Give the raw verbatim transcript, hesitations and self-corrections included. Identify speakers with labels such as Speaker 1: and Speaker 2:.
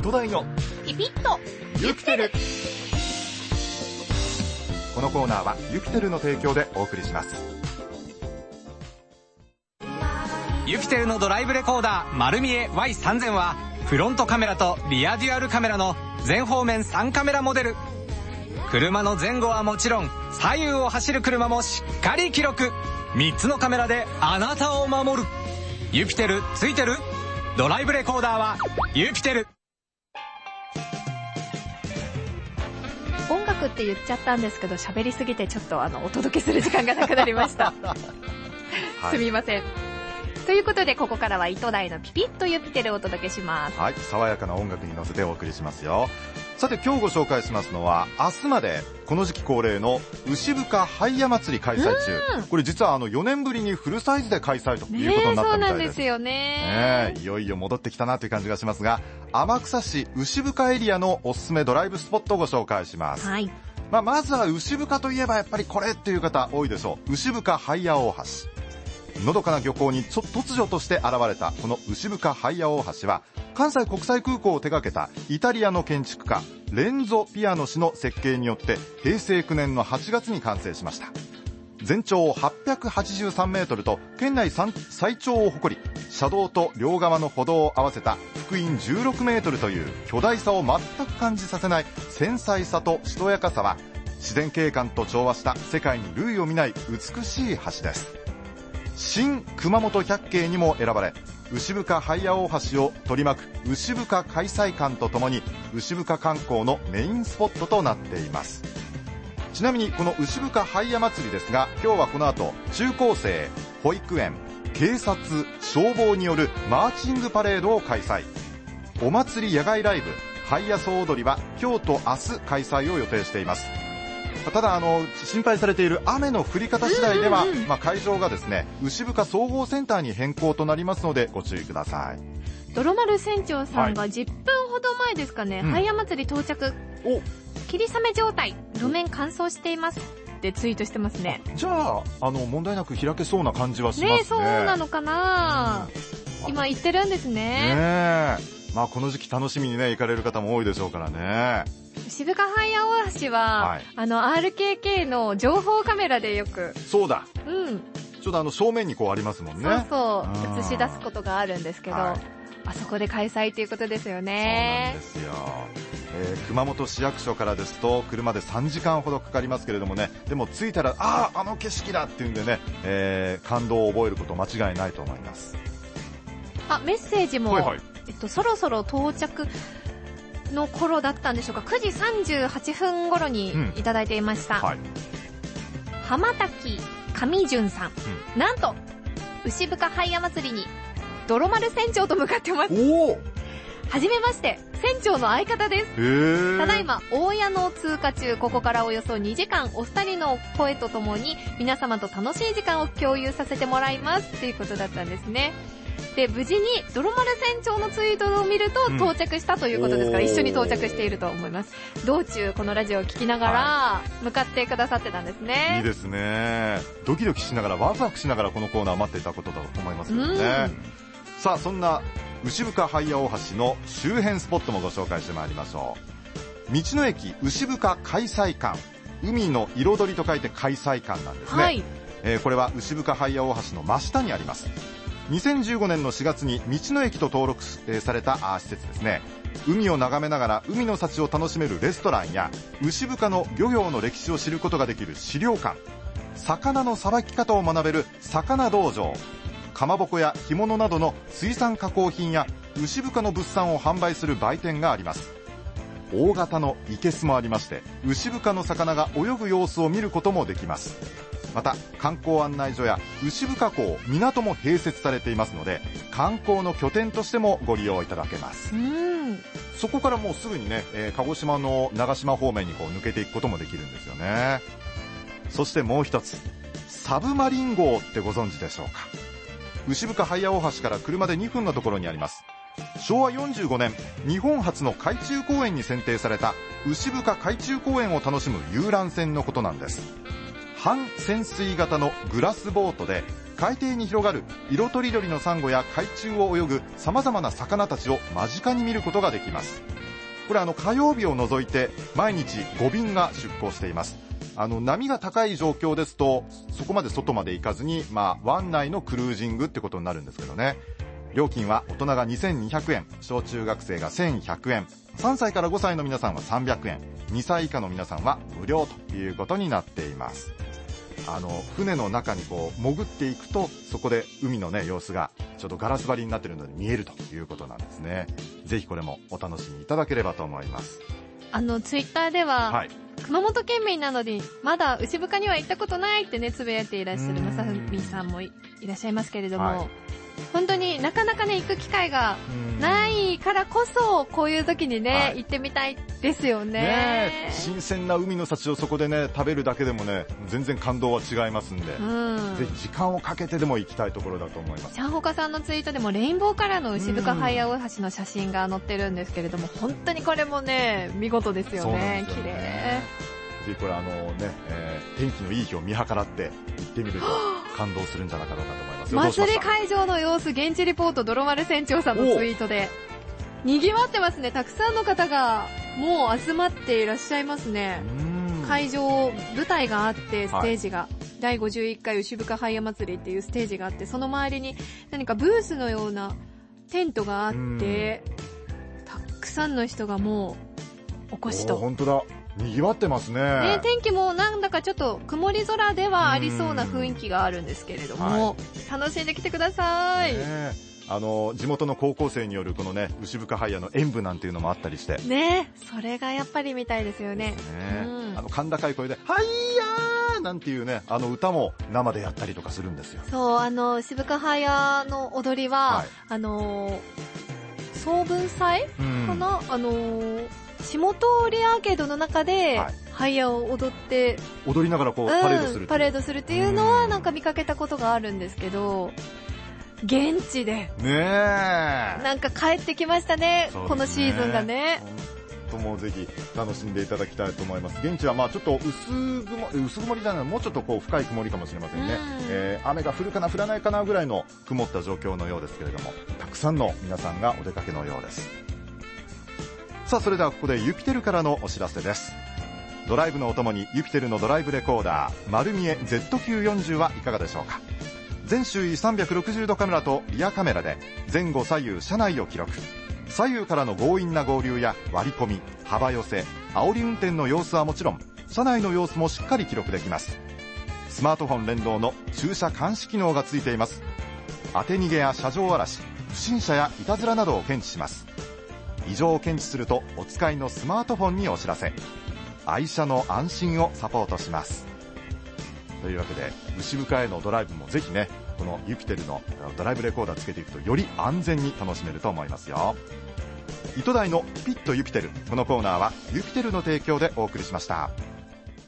Speaker 1: 糸電よ
Speaker 2: ピピッと
Speaker 1: ユピテル。このコーナーはユピテルの提供でお送りします。
Speaker 3: ユピテルのドライブレコーダー丸見え ワイさんぜん はフロントカメラとリアデュアルカメラの全方面さんカメラモデル。車の前後はもちろん左右を走る車もしっかり記録。みっつのカメラであなたを守る。ユピテルついてる？ドライブレコーダーはユピテル。
Speaker 2: 音楽って言っちゃったんですけど、喋りすぎてちょっとあのお届けする時間がなくなりました、はい、すみません。ということでここからは糸台のピピッとユピテルをお届けします。
Speaker 1: はい、爽やかな音楽に乗せてお送りしますよ。さて今日ご紹介しますのは、明日までこの時期恒例の牛深ハイヤ祭り開催中。これ実はあのよねんぶりにフルサイズで開催ということになったみたいです。ね、そうなんですよね。ね、いよいよ戻ってきたなという感じがしますが、天草市牛深エリアのおすすめドライブスポットをご紹介します。はい、まあ、まずは牛深といえばやっぱりこれっていう方多いでしょう。牛深ハイヤ大橋。のどかな漁港にちょ突如として現れたこの牛深ハイヤ大橋は、関西国際空港を手掛けたイタリアの建築家レンゾ・ピアノ氏の設計によってへいせいきゅうねんのはちがつに完成しました。全長はっぴゃくはちじゅうさんメートルと県内最長を誇り、車道と両側の歩道を合わせた幅員じゅうろくメートルという巨大さを全く感じさせない繊細さとしとやかさは、自然景観と調和した世界に類を見ない美しい橋です。新熊本百景にも選ばれ、牛深ハイヤ大橋を取り巻く牛深開催館とともに牛深観光のメインスポットとなっています。ちなみにこの牛深ハイヤ祭りですが、今日はこの後中高生、保育園、警察、消防によるマーチングパレードを開催。お祭り野外ライブハイヤ総踊りは今日と明日開催を予定しています。ただあの心配されている雨の降り方次第では、うんうんうん、まあ、会場がですね牛深総合センターに変更となりますのでご注意ください。
Speaker 2: 泥丸船長さんがじゅっぷんほど前ですかね、はい、ハイヤ祭り到着、お霧雨状態、路面乾燥していますってツイートしてますね。
Speaker 1: じゃあ、あの問題なく開けそうな感じはしますね。
Speaker 2: ね、そうなのかな、うん、今言ってるんですね。
Speaker 1: ね、まあ、この時期楽しみにね行かれる方も多いでしょうからね。
Speaker 2: 牛深ハイヤ大橋は、はい、あの アールケーケー の情報カメラでよく、
Speaker 1: そうだ、
Speaker 2: うん、
Speaker 1: ちょっとあの正面にこうありますもんね。
Speaker 2: そうそう、映し出すことがあるんですけど、はい、あそこで開催ということですよね。
Speaker 1: そうなんですよ、えー、熊本市役所からですと車でさんじかんほどかかりますけれどもね、でも着いたらあああの景色だっていうんでね、えー、感動を覚えること間違いないと思います。
Speaker 2: あ、メッセージも、はいはい、えっと、そろそろ到着の頃だったんでしょうか。くじさんじゅうはっぷん頃にいただいていました、うん、はい、浜滝上淳さん、うん、なんと牛深ハイヤ祭りに泥丸船長と向かってます。おー、はじめまして、船長の相方です。ただいま大谷の通過中、ここからおよそにじかんお二人の声とともに皆様と楽しい時間を共有させてもらいますということだったんですね。で、無事に泥丸船長のツイートを見ると到着したということですから、うん、一緒に到着していると思います。道中このラジオを聞きながら向かってくださってたんですね、はい、
Speaker 1: いいですね。ドキドキしながらワクワクしながらこのコーナー待っていたことだと思いますけどね、うん、さあそんな牛深ハイヤ大橋の周辺スポットもご紹介してまいりましょう。道の駅牛深開催館、海の彩りと書いて開催館なんですね、はい、えー、これは牛深ハイヤ大橋の真下にあります。にせんじゅうごねんのしがつに道の駅と登録された施設ですね。海を眺めながら海の幸を楽しめるレストランや牛深の漁業の歴史を知ることができる資料館、魚のさばき方を学べる魚道場、かまぼこや干物などの水産加工品や牛深の物産を販売する売店があります。大型の生けすもありまして、牛深の魚が泳ぐ様子を見ることもできます。また観光案内所や牛深港、港も併設されていますので、観光の拠点としてもご利用いただけます。うん、そこからもうすぐにね、えー、鹿児島の長島方面にこう抜けていくこともできるんですよね。そしてもう一つ、サブマリン号ってご存知でしょうか。牛深ハイヤ大橋から車でにふんのところにあります。しょうわよんじゅうごねん、日本初の海中公園に選定された牛深海中公園を楽しむ遊覧船のことなんです。半潜水型のグラスボートで海底に広がる色とりどりのサンゴや海中を泳ぐさまざまな魚たちを間近に見ることができます。これあの火曜日を除いて毎日ごびんが出港しています。あの波が高い状況ですとそこまで外まで行かずに、まあ、湾内のクルージングってことになるんですけどね。料金は大人がにせんにひゃくえん、小中学生がせんひゃくえん、さんさいからごさいの皆さんはさんびゃくえん、にさい以下の皆さんは無料ということになっています。あの船の中にこう潜っていくとそこで海の、ね、様子がちょっとガラス張りになっているので見えるということなんですね。ぜひこれもお楽しみいただければと思います。
Speaker 2: あのツイッターでは、はい、熊本県民なのにまだ牛深には行ったことないってねつぶやいていらっしゃるまさふみさんも い, いらっしゃいますけれども、はい、本当になかなかね行く機会がないからこそこういう時にね、はい、行ってみたいですよ ね, ね
Speaker 1: 新鮮な海の幸をそこでね食べるだけでもね全然感動は違いますんで、うん、ぜひ時間をかけてでも行きたいところだと思います。
Speaker 2: ちゃんほかさんのツイートでもレインボーカラーの牛深ハイヤ大橋の写真が載ってるんですけれども、本当にこれもね見事ですよ ね, 綺麗。ぜ
Speaker 1: ひこれあのね、えー、天気のいい日を見計らって行ってみると感動するんじゃなかろうかと思いますよ。
Speaker 2: 祭り会場の様子現地リポート泥丸船長さんのツイートで賑わってますね。たくさんの方がもう集まっていらっしゃいますね。会場舞台があってステージが、はい、だいごじゅういっかい牛深ハイヤ祭りっていうステージがあってその周りに何かブースのようなテントがあってたくさんの人がもうお越しと。
Speaker 1: 本当だ賑わってますね。
Speaker 2: ね、天気もなんだかちょっと曇り空ではありそうな雰囲気があるんですけれども、はい、楽しんできてください。
Speaker 1: ね、あの地元の高校生によるこのね牛深ハイヤの演舞なんていうのもあったりして
Speaker 2: ね、それがやっぱり見たいですよね。
Speaker 1: ね、うん、あの甲高い声でハイヤーなんていうねあの歌も生でやったりとかするんですよ。
Speaker 2: そう、あの牛深ハイヤの踊りは、はい、あの総文祭かな、あの下通りアーケードの中で、はい、ハイヤを踊って
Speaker 1: 踊りながらこうパレードする、うん、
Speaker 2: パレードするっていうのはなんか見かけたことがあるんですけど、現地でねえなんか帰ってきました ね, ねこのシーズンがね。
Speaker 1: 本当もうぜひ楽しんでいただきたいと思います。現地はまあちょっと薄曇薄曇りじゃないもうちょっとこう深い曇りかもしれませんね、うんえー、雨が降るかな降らないかなぐらいの曇った状況のようですけれども、たくさんの皆さんがお出かけのようです。さあそれではここでユピテルからのお知らせです。ドライブのお供にユピテルのドライブレコーダー丸見え ゼットキューよんじゅう はいかがでしょうか。全周囲さんびゃくろくじゅうどカメラとリアカメラで前後左右車内を記録。左右からの強引な合流や割り込み、幅寄せ、煽り運転の様子はもちろん車内の様子もしっかり記録できます。スマートフォン連動の駐車監視機能がついています。当て逃げや車上荒らし、不審者やいたずらなどを検知します。異常を検知するとお使いのスマートフォンにお知らせ。愛車の安心をサポートします。というわけで牛深へのドライブもぜひねこのユピテルのドライブレコーダーつけていくとより安全に楽しめると思いますよ。糸台のピットユピテル、このコーナーはユピテルの提供でお送りしました。